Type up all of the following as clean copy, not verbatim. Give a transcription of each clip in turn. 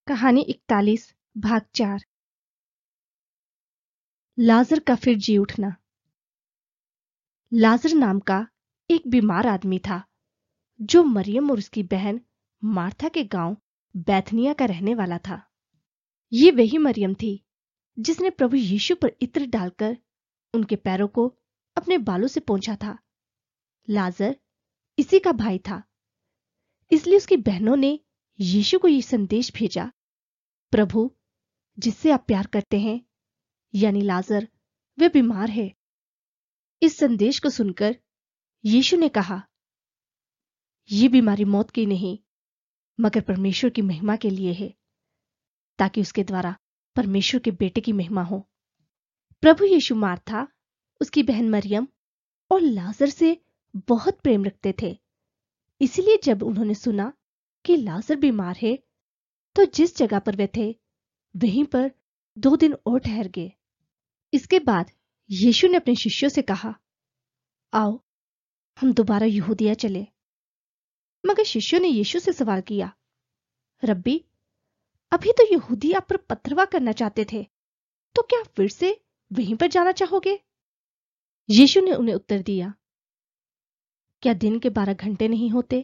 कहानी 41 भाग 4। लाजर का फिर जी उठना। लाजर नाम का एक बीमार आदमी था जो मरियम और उसकी बहन मार्था के गांव बैथनिया का रहने वाला था। ये वही मरियम थी जिसने प्रभु यीशु पर इत्र डालकर उनके पैरों को अपने बालों से पोंछा था। लाजर इसी का भाई था, इसलिए उसकी बहनों ने यीशु को यह संदेश भेजा, प्रभु जिससे आप प्यार करते हैं यानी लाजर वह बीमार है। इस संदेश को सुनकर यीशु ने कहा, यह बीमारी मौत की नहीं मगर परमेश्वर की महिमा के लिए है, ताकि उसके द्वारा परमेश्वर के बेटे की महिमा हो। प्रभु यीशु मार्था, उसकी बहन मरियम और लाजर से बहुत प्रेम रखते थे। इसलिए जब उन्होंने सुना कि लाजर बीमार है तो जिस जगह पर वे थे वहीं पर 2 दिन और ठहर गए। इसके बाद यीशु ने अपने शिष्यों से कहा, आओ हम दोबारा यहूदिया चले। मगर शिष्यों ने यीशु से सवाल किया, रब्बी अभी तो यहूदी आप पर पथरवाह करना चाहते थे, तो क्या फिर से वहीं पर जाना चाहोगे? यीशु ने उन्हें उत्तर दिया, क्या दिन के 12 घंटे नहीं होते?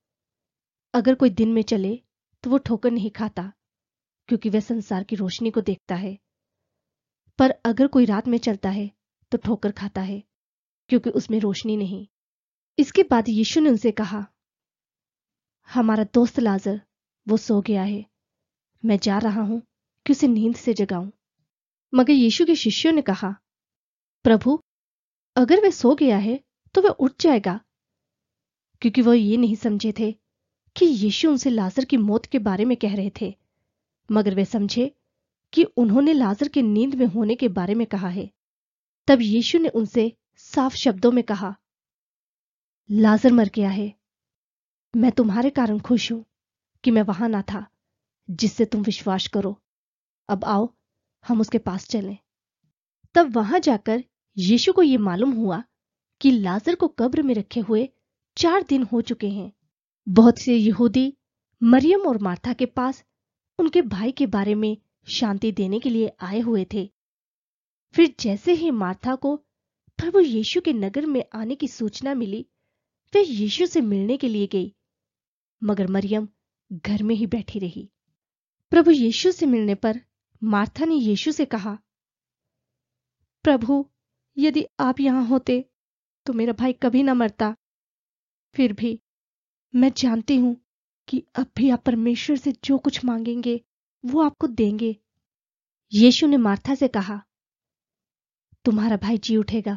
अगर कोई दिन में चले तो वो ठोकर नहीं खाता, क्योंकि वह संसार की रोशनी को देखता है। पर अगर कोई रात में चलता है तो ठोकर खाता है, क्योंकि उसमें रोशनी नहीं। इसके बाद यीशु ने उनसे कहा, हमारा दोस्त लाजर वो सो गया है, मैं जा रहा हूं कि उसे नींद से जगाऊं। मगर यीशु के शिष्यों ने कहा, प्रभु अगर वह सो गया है तो वह उठ जाएगा। क्योंकि वह ये नहीं समझे थे कि यीशु उनसे लाजर की मौत के बारे में कह रहे थे, मगर वे समझे कि उन्होंने लाजर के नींद में होने के बारे में कहा है। तब यीशु ने उनसे साफ शब्दों में कहा, लाजर मर गया है। मैं तुम्हारे कारण खुश हूं कि मैं वहां ना था, जिससे तुम विश्वास करो। अब आओ हम उसके पास चलें। तब वहां जाकर यीशु को यह मालूम हुआ कि लाजर को कब्र में रखे हुए 4 दिन हो चुके हैं। बहुत से यहूदी मरियम और मार्था के पास उनके भाई के बारे में शांति देने के लिए आए हुए थे। फिर जैसे ही मार्था को प्रभु यीशु के नगर में आने की सूचना मिली, वे यीशु से मिलने के लिए गई, मगर मरियम घर में ही बैठी रही। प्रभु यीशु से मिलने पर मार्था ने यीशु से कहा, प्रभु यदि आप यहां होते तो मेरा भाई कभी ना मरता। फिर भी मैं जानती हूं कि अब भी आप परमेश्वर से जो कुछ मांगेंगे वो आपको देंगे। यीशु ने मार्था से कहा, तुम्हारा भाई जी उठेगा।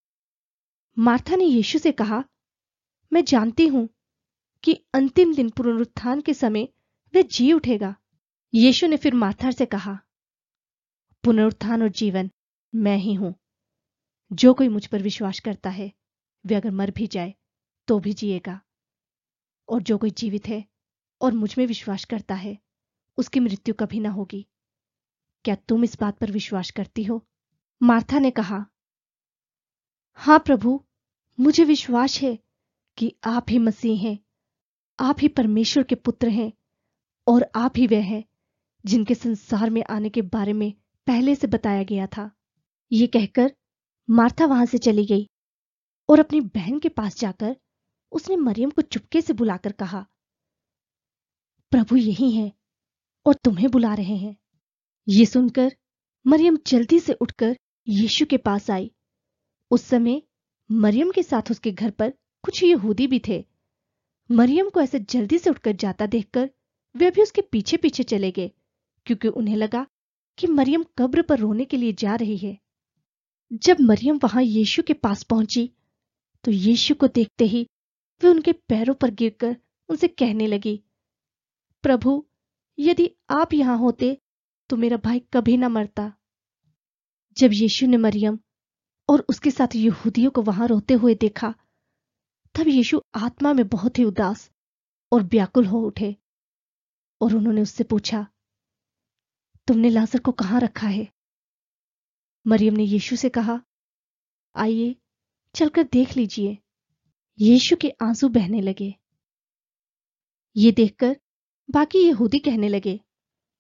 मार्था ने यीशु से कहा, मैं जानती हूं कि अंतिम दिन पुनरुत्थान के समय वह जी उठेगा। यीशु ने फिर मार्था से कहा, पुनरुत्थान और जीवन मैं ही हूं। जो कोई मुझ पर विश्वास करता है वह अगर मर भी जाए तो भी जिएगा, और जो कोई जीवित है और मुझ में विश्वास करता है उसकी मृत्यु कभी ना होगी। क्या तुम इस बात पर विश्वास करती हो? मार्था ने कहा, हां प्रभु, मुझे विश्वास है कि आप ही मसीह हैं, आप ही परमेश्वर के पुत्र हैं, और आप ही वह हैं जिनके संसार में आने के बारे में पहले से बताया गया था। ये कहकर मार्था वहां से चली गई और अपनी बहन के पास जाकर उसने मरियम को चुपके से बुलाकर कहा, प्रभु यही हैं और तुम्हें बुला रहे हैं। ये सुनकर मरियम जल्दी से उठकर यीशु के पास आई। उस समय मरियम के साथ उसके घर पर कुछ यहूदी भी थे। मरियम को ऐसे जल्दी से उठकर जाता देखकर वे भी उसके पीछे पीछे चले गए, क्योंकि उन्हें लगा कि मरियम कब्र पर रोने के लिए जा रही है। जब मरियम वहां यीशु के पास पहुंची तो यीशु को देखते ही वे उनके पैरों पर गिरकर उनसे कहने लगी, प्रभु यदि आप यहां होते तो मेरा भाई कभी ना मरता। जब यीशु ने मरियम और उसके साथ यहूदियों को वहां रोते हुए देखा, तब यीशु आत्मा में बहुत ही उदास और व्याकुल हो उठे, और उन्होंने उससे पूछा, तुमने लाजर को कहां रखा है? मरियम ने यीशु से कहा, आइए चलकर देख लीजिए। यीशु के आंसू बहने लगे। ये देखकर बाकी यहूदी कहने लगे,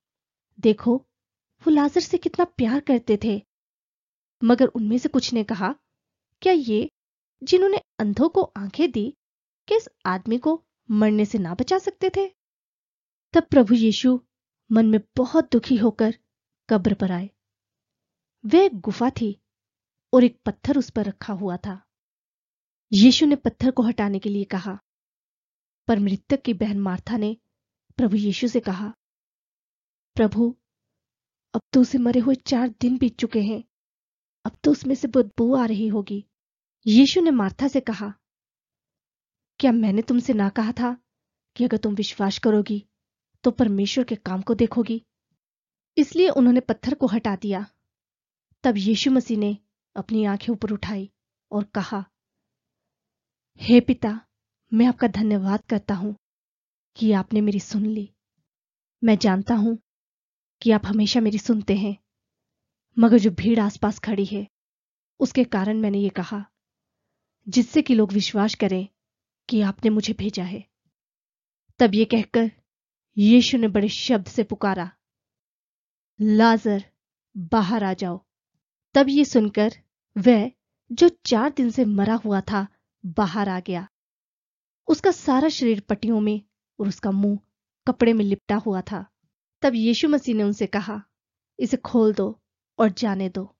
देखो, वो लाजर से कितना प्यार करते थे। मगर उनमें से कुछ ने कहा, क्या ये जिन्होंने अंधों को आंखें दी, कि इस आदमी को मरने से ना बचा सकते थे? तब प्रभु यीशु मन में बहुत दुखी होकर कब्र पर आए। वह एक गुफा थी और एक पत्थर उस पर रखा हुआ था। यीशु ने पत्थर को हटाने के लिए कहा, पर मृतक की बहन मार्था ने प्रभु यीशु से कहा, प्रभु, अब तो उसे मरे हुए 4 दिन बीत चुके हैं। अब तो उसमें से बदबू आ रही होगी। यीशु ने मार्था से कहा, क्या मैंने तुमसे ना कहा था कि अगर तुम विश्वास करोगी तो परमेश्वर के काम को देखोगी? इसलिए उन्होंने पत्थर को हटा दिया। तब यीशु मसीह ने अपनी आंखें ऊपर उठाई और कहा, हे पिता, मैं आपका धन्यवाद करता हूं कि आपने मेरी सुन ली। मैं जानता हूं कि आप हमेशा मेरी सुनते हैं, मगर जो भीड़ आसपास खड़ी है उसके कारण मैंने ये कहा, जिससे कि लोग विश्वास करें कि आपने मुझे भेजा है। तब ये कहकर यीशु ने बड़े शब्द से पुकारा, लाजर, बाहर आ जाओ। तब ये सुनकर वह जो 4 दिन से मरा हुआ था बाहर आ गया। उसका सारा शरीर पट्टियों में और उसका मुंह कपड़े में लिपटा हुआ था। तब यीशु मसीह ने उनसे कहा, इसे खोल दो और जाने दो।